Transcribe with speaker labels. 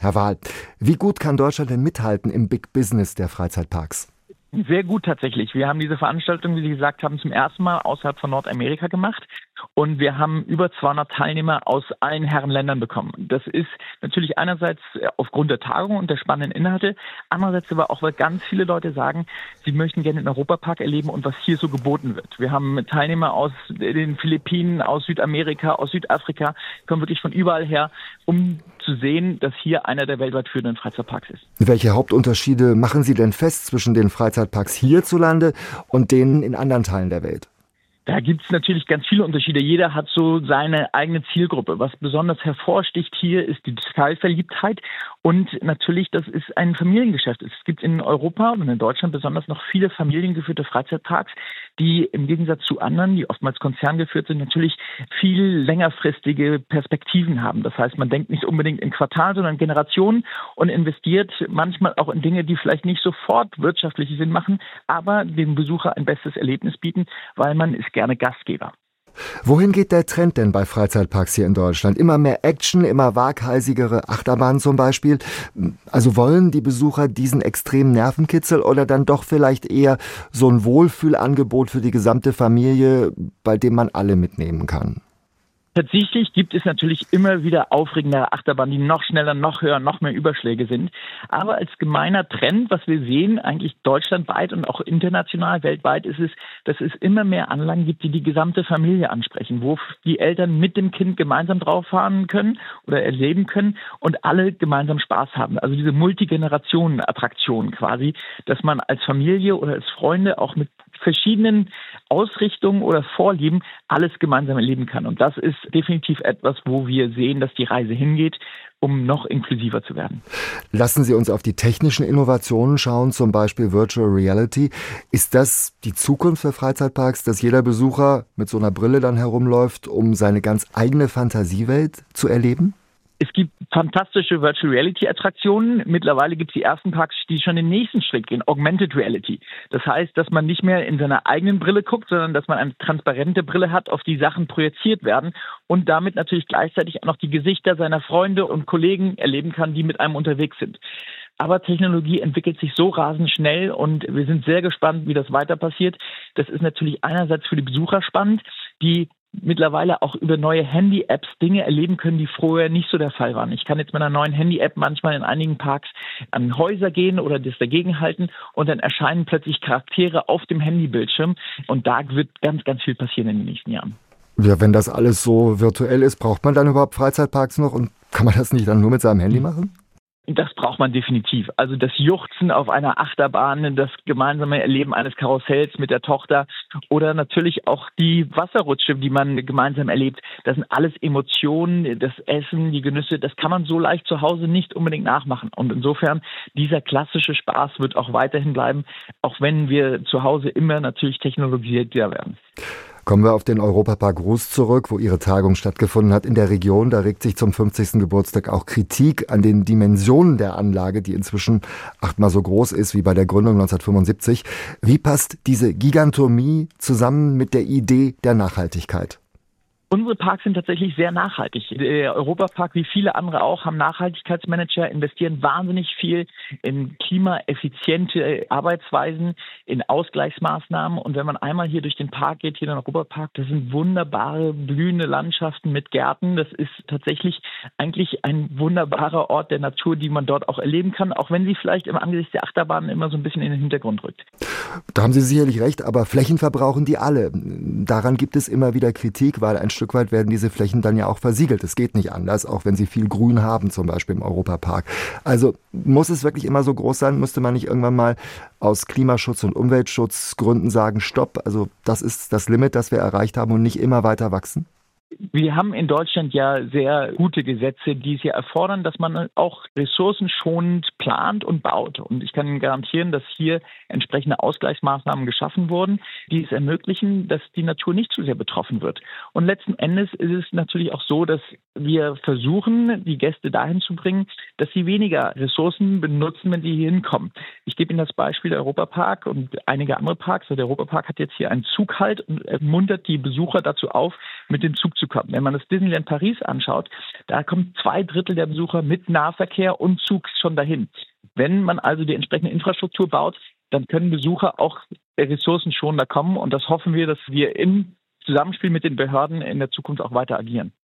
Speaker 1: Herr Wahl, wie gut kann Deutschland denn mithalten im Big Business der Freizeitparks?
Speaker 2: Sehr gut tatsächlich. Wir haben diese Veranstaltung, wie Sie gesagt haben, zum ersten Mal außerhalb von Nordamerika gemacht und wir haben über 200 Teilnehmer aus allen Herrenländern bekommen. Das ist natürlich einerseits aufgrund der Tagung und der spannenden Inhalte, andererseits aber auch, weil ganz viele Leute sagen, sie möchten gerne den Europapark erleben und was hier so geboten wird. Wir haben Teilnehmer aus den Philippinen, aus Südamerika, aus Südafrika, kommen wirklich von überall her, um zu sehen, dass hier einer der weltweit führenden Freizeitparks ist.
Speaker 1: Welche Hauptunterschiede machen Sie denn fest zwischen den Freizeitparks hierzulande und denen in anderen Teilen der Welt?
Speaker 2: Da gibt's natürlich ganz viele Unterschiede. Jeder hat so seine eigene Zielgruppe. Was besonders hervorsticht hier, ist die Detailverliebtheit. Und natürlich, das ist ein Familiengeschäft. Es gibt in Europa und in Deutschland besonders noch viele familiengeführte Freizeitparks, die im Gegensatz zu anderen, die oftmals konzerngeführt sind, natürlich viel längerfristige Perspektiven haben. Das heißt, man denkt nicht unbedingt in Quartalen, sondern in Generationen und investiert manchmal auch in Dinge, die vielleicht nicht sofort wirtschaftlich Sinn machen, aber dem Besucher ein bestes Erlebnis bieten, weil man ist gerne Gastgeber.
Speaker 1: Wohin geht der Trend denn bei Freizeitparks hier in Deutschland? Immer mehr Action, immer waghalsigere Achterbahnen zum Beispiel. Also wollen die Besucher diesen extremen Nervenkitzel oder dann doch vielleicht eher so ein Wohlfühlangebot für die gesamte Familie, bei dem man alle mitnehmen kann?
Speaker 2: Tatsächlich gibt es natürlich immer wieder aufregende Achterbahnen, die noch schneller, noch höher, noch mehr Überschläge sind. Aber als gemeiner Trend, was wir sehen, eigentlich deutschlandweit und auch international, weltweit, ist es, dass es immer mehr Anlagen gibt, die die gesamte Familie ansprechen, wo die Eltern mit dem Kind gemeinsam drauf fahren können oder erleben können und alle gemeinsam Spaß haben. Also diese Multigenerationen-Attraktion quasi, dass man als Familie oder als Freunde auch mit verschiedenen Ausrichtungen oder Vorlieben alles gemeinsam erleben kann. Und das ist definitiv etwas, wo wir sehen, dass die Reise hingeht, um noch inklusiver zu werden.
Speaker 1: Lassen Sie uns auf die technischen Innovationen schauen, zum Beispiel Virtual Reality. Ist das die Zukunft für Freizeitparks, dass jeder Besucher mit so einer Brille dann herumläuft, um seine ganz eigene Fantasiewelt zu erleben?
Speaker 2: Es gibt fantastische Virtual Reality Attraktionen. Mittlerweile gibt es die ersten Parks, die schon den nächsten Schritt gehen, Augmented Reality. Das heißt, dass man nicht mehr in seiner eigenen Brille guckt, sondern dass man eine transparente Brille hat, auf die Sachen projiziert werden und damit natürlich gleichzeitig auch noch die Gesichter seiner Freunde und Kollegen erleben kann, die mit einem unterwegs sind. Aber Technologie entwickelt sich so rasend schnell und wir sind sehr gespannt, wie das weiter passiert. Das ist natürlich einerseits für die Besucher spannend, die mittlerweile auch über neue Handy-Apps Dinge erleben können, die vorher nicht so der Fall waren. Ich kann jetzt mit einer neuen Handy-App manchmal in einigen Parks an Häuser gehen oder das dagegen halten und dann erscheinen plötzlich Charaktere auf dem Handybildschirm und da wird ganz, ganz viel passieren in den nächsten Jahren.
Speaker 1: Ja, wenn das alles so virtuell ist, braucht man dann überhaupt Freizeitparks noch und kann man das nicht dann nur mit seinem Handy machen?
Speaker 2: Das braucht man definitiv. Also das Juchzen auf einer Achterbahn, das gemeinsame Erleben eines Karussells mit der Tochter oder natürlich auch die Wasserrutsche, die man gemeinsam erlebt. Das sind alles Emotionen, das Essen, die Genüsse, das kann man so leicht zu Hause nicht unbedingt nachmachen. Und insofern, dieser klassische Spaß wird auch weiterhin bleiben, auch wenn wir zu Hause immer natürlich technologisierter werden.
Speaker 1: Kommen wir auf den Europapark Rust zurück, wo Ihre Tagung stattgefunden hat in der Region. Da regt sich zum 50. Geburtstag auch Kritik an den Dimensionen der Anlage, die inzwischen 8-mal so groß ist wie bei der Gründung 1975. Wie passt diese Gigantomie zusammen mit der Idee der Nachhaltigkeit?
Speaker 2: Unsere Parks sind tatsächlich sehr nachhaltig. Der Europapark, wie viele andere auch, haben Nachhaltigkeitsmanager, investieren wahnsinnig viel in klimaeffiziente Arbeitsweisen, in Ausgleichsmaßnahmen. Und wenn man einmal hier durch den Park geht, hier in den Europapark, das sind wunderbare, blühende Landschaften mit Gärten. Das ist tatsächlich eigentlich ein wunderbarer Ort der Natur, die man dort auch erleben kann, auch wenn sie vielleicht im Angesicht der Achterbahnen immer so ein bisschen in den Hintergrund rückt.
Speaker 1: Da haben Sie sicherlich recht, aber Flächen verbrauchen die alle. Daran gibt es immer wieder Kritik, weil ein Stück weit werden diese Flächen dann ja auch versiegelt. Es geht nicht anders, auch wenn sie viel Grün haben, zum Beispiel im Europapark. Also muss es wirklich immer so groß sein? Müsste man nicht irgendwann mal aus Klimaschutz- und Umweltschutzgründen sagen, stopp, also das ist das Limit, das wir erreicht haben und nicht immer weiter wachsen?
Speaker 2: Wir haben in Deutschland ja sehr gute Gesetze, die es ja erfordern, dass man auch ressourcenschonend plant und baut. Und ich kann Ihnen garantieren, dass hier entsprechende Ausgleichsmaßnahmen geschaffen wurden, die es ermöglichen, dass die Natur nicht zu sehr betroffen wird. Und letzten Endes ist es natürlich auch so, dass wir versuchen, die Gäste dahin zu bringen, dass sie weniger Ressourcen benutzen, wenn sie hier hinkommen. Ich gebe Ihnen das Beispiel der Europapark und einige andere Parks. Der Europapark hat jetzt hier einen Zughalt und ermuntert die Besucher dazu auf, mit dem Zug zu kommen. Wenn man das Disneyland Paris anschaut, da kommen 2/3 der Besucher mit Nahverkehr und Zug schon dahin. Wenn man also die entsprechende Infrastruktur baut, dann können Besucher auch ressourcenschonender kommen und das hoffen wir, dass wir im Zusammenspiel mit den Behörden in der Zukunft auch weiter agieren.